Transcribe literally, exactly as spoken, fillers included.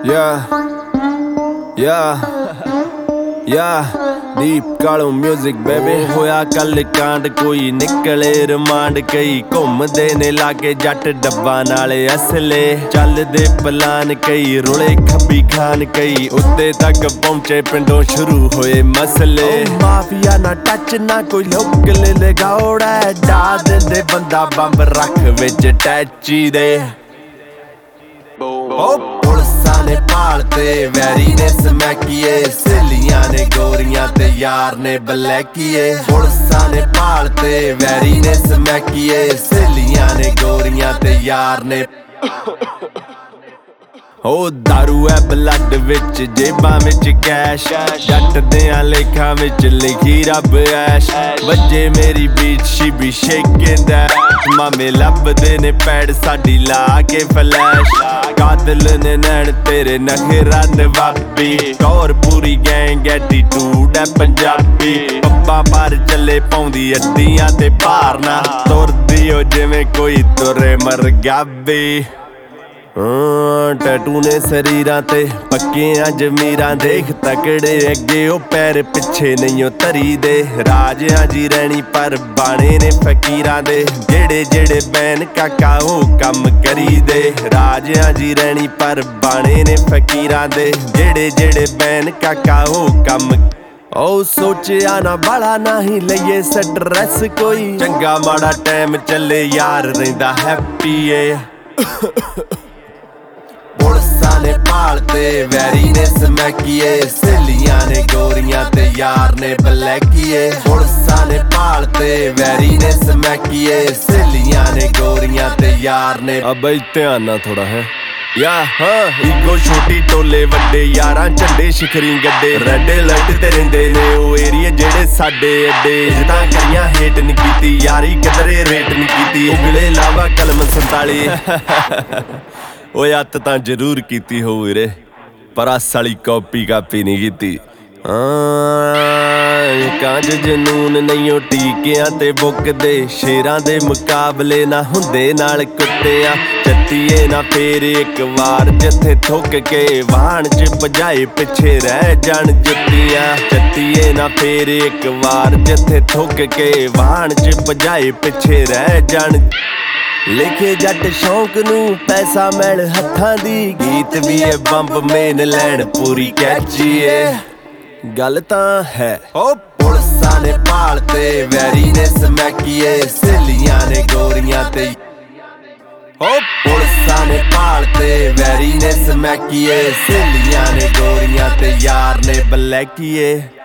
Yeah, yeah, yeah, deep Kalu music baby। ਹੋਇਆ ਕੱਲ ਕਾਂਡ ਕੋਈ ਨਿਕਲੇ ਰਿਮਾਂਡ, ਕਈ ਘੁੰਮਦੇ ਨੇ ਲਾਗੇ ਜੱਟ ਡੱਬਾਂ ਨਾਲੇ ਅਸਲੇ, ਚੱਲਦੇ ਪਲਾਨ ਕਈ ਰੁਲੇ ਖੱਬੀ ਖਾਨ, ਕਈ ਉੱਤੇ ਤੱਕ ਪਹੁੰਚੇ ਪਿੰਡੋਂ ਸ਼ੁਰੂ ਹੋਏ ਮਸਲੇ। ਮਾਫੀਆ ਨਾ ਟੱਚ ਨਾ ਕੋਈ ਲੋਕਲ ਲਗਾਉੜਾ, ਡਾ ਦਿੰਦੇ ਬੰਦਾ ਬੰਬ ਰੱਖ ਵਿੱਚ ਟੈਚੀ ਦੇ। ਪੁਲਸਾਂ ਨੇ ਭਾਲ ਤੇ ਵੈਰੀ ਨੇ ਸਮੈਕੀਏ, ਸਹੇਲੀਆਂ ਨੇ ਗੋਰੀਆਂ ਤੇ ਯਾਰ ਨੇ ਬਲੈਕੀਏ। ਪੁਲਸਾਂ ਨੇ ਭਾਲ ਤੇ ਵੈਰੀ ਨੇ ਸਮੈਕੀਏ, ਸਹੇਲੀਆਂ ਨੇ ਗੋਰੀਆਂ ਤੇ ਯਾਰ ਨੇ। ਉਹ ਦਾਰੂ ਐ ਬਲੱਡ ਵਿੱਚ, ਜੇਬਾਂ ਵਿੱਚ ਕੈਸ਼, ਜੱਟ ਦਿਆਂ ਲੇਖਾਂ ਵਿੱਚ ਲਿਖੀ ਰੱਬ ਐਸ਼। ਵੱਜੇ ਮੇਰੀ beat she be shaking that, ਮਾਮੇ ਲੱਭਦੇ ਨੇ ਪੈੜ ਸਾਡੀ ਲਾ ਕੇ ਫਲੈਸ਼। ਕਾਤਲ ਨੇ ਨੈਣ ਤੇਰੇ ਨਖਰਾ ਨਵਾਬੀ, ਕੌਰ ਪੂਰੀ ਗੈਂਗ ਐਟੀਟਿਊਡ ਐ ਪੰਜਾਬੀ। ਪੱਪਾਂ ਪਰ ਚੱਲੇ ਪਾਉਂਦੀ ਅੱਡੀਆਂ ਤੇ ਭਾਰਨਾ, ਤੁਰਦੀ ਓ ਜਿਵੇਂ ਕੋਈ ਤੁਰੇ ਮਰਗਾਬੀ। ਟੈਟੂ ਨੇ ਸਰੀਰਾਂ ਤੇ ਪੱਕੀਆਂ ਜ਼ਮੀਰਾਂ, ਦੇਖ ਤਕੜੇ ਅੱਗੇ ਉਹ ਪੈਰ ਪਿੱਛੇ ਨਹੀਂ ਉਹ ਧਰੀ ਦੇ। ਰਾਜਿਆਂ ਜੀ ਰਹਿਣੀ ਪਰ ਬਾਣੇ ਨੇ ਫਕੀਰਾਂ ਦੇ, ਜਿਹੜੇ ਜਿਹੜੇ ਬੈਨ ਕਾਕਾ ਉਹ ਕੰਮ ਕਰੀ ਦੇ। ਰਾਜਿਆਂ ਜੀ ਰਹਿਣੀ ਪਰ ਬਾਣੇ ਨੇ ਫਕੀਰਾਂ ਦੇ, ਜਿਹੜੇ ਜਿਹੜੇ ਬੈਨ ਕਾਕਾ ਉਹ ਕੰਮ। ਉਹ ਸੋਚਿਆ ਨਾ ਬਾਲਾ ਨਹੀਂ ਲਈਏ ਸਟਰੈਸ ਕੋਈ, ਚੰਗਾ ਮਾੜਾ ਟਾਈਮ ਚੱਲੇ ਯਾਰ ਰਹਿੰਦਾ ਹੈਪੀ ਏ। ਪੁਲਸਾਂ ਨੇ ਭਾਲ ਤੇ ਵੈਰੀ ਨੇ ਸਮੈਕੀਏ, ਸਹੇਲੀਆਂ ਨੇ ਗੋਰੀਆਂ ਤੇ ਯਾਰ ਨੇ ਬਲੈਕੀਏ। ਪੁਲਸਾਂ ਨੇ ਭਾਲ ਤੇ ਵੈਰੀ ਨੇ ਸਮੈਕੀਏ, ਸਹੇਲੀਆਂ ਨੇ ਗੋਰੀਆਂ ਤੇ ਯਾਰ ਨੇ। ਆ ਬਈ ਧਿਆਨ ਨਾਲ ਥੋੜਾ ਹੈ ਯਾ ਹਾਂ, ਈਗੋ ਛੋਟੀ ਟੋਲੇ ਵੱਡੇ ਯਾਰਾਂ ਝੰਡੇ ਸ਼ਿਖਰੀ ਗੱਡੇ। ਰੈੱਡ ਅਲਰਟ ਤੇ ਰਹਿੰਦੇ ਨੇ ਉਹ ਏਰੀਏ ਜਿਹੜੇ ਸਾਡੇ ਅੱਡੇ, ਜਿੱਦਾਂ ਕਰੀਆਂ ਹੇਟ ਨੀ ਕੀਤੀ ਯਾਰੀ ਕਿਧਰੇ ਰੇਟ ਨੀ ਕੀਤੀ। ਉਗਲੇ ਲਾਵਾ ਕਲਮ ਸੰਤਾਲੀ ਓਏ ਅੱਤ ਤਾਂ ਜ਼ਰੂਰ ਕੀਤੀ ਹੋਊ ਵੀਰੇ, ਪਰ ਆਸ ਵਾਲੀ ਕਾਪੀ ਕਾਪੀ ਨਹੀਂ ਕੀਤੀ। ਕਾਂਜ ਜਨੂਨ ਨਹੀਂ ਉਹ ਟੀਕਿਆਂ ਤੇ ਬੁੱਕਦੇ, ਸ਼ੇਰਾਂ ਦੇ ਮੁਕਾਬਲੇ ਨਾ ਹੁੰਦੇ ਨਾਲ ਕੁੱਤਿਆਂ। ਚੱਤੀਏ ਨਾ ਫੇਰ ਇੱਕ ਵਾਰ ਜਿੱਥੇ ਥੁੱਕ ਕੇ ਵਾਹਣ ਚ ਭਜਾਏ ਪਿੱਛੇ ਰਹਿ ਜਾਣ ਜੁੱਤੀਆਂ। ਚੱਤੀਏ ਨਾ ਫੇਰ ਇੱਕ ਵਾਰ ਜਿੱਥੇ ਥੁੱਕ ਕੇ ਵਾਹਣ ਚ ਭਜਾਏ ਪਿੱਛੇ ਰਹਿ ਜਾਣ। ਲਿਖੇ ਜੱਟ ਸ਼ੌਂਕ ਨੂੰ ਪੈਸਾ ਮੈਲ ਹੱਥਾਂ ਦੀ, ਗੀਤ ਵੀ ਏ ਬੰਬ ਮੇਨ ਲੈਣ ਪੂਰੀ ਕੈਚੀ ਏ। ਗੱਲ ਤਾਂ ਹੈ ਉਹ ਪੁਲਸਾਂ ਨੇ ਭਾਲ ਤੇ ਵੈਰੀ ਨੇ ਸਮੈਕੀਏ, ਸਹੇਲੀਆਂ ਨੇ ਗੋਰੀਆਂ ਤੇ। ਉਹ ਪੁਲਸਾਂ ਨੇ ਭਾਲ ਤੇ ਵੈਰੀ ਨੇ ਸਮੈਕੀਏ, ਸਹੇਲੀਆਂ ਨੇ ਗੋਰੀਆਂ ਤੇ ਯਾਰ ਨੇ ਬਲੈਕੀਏ।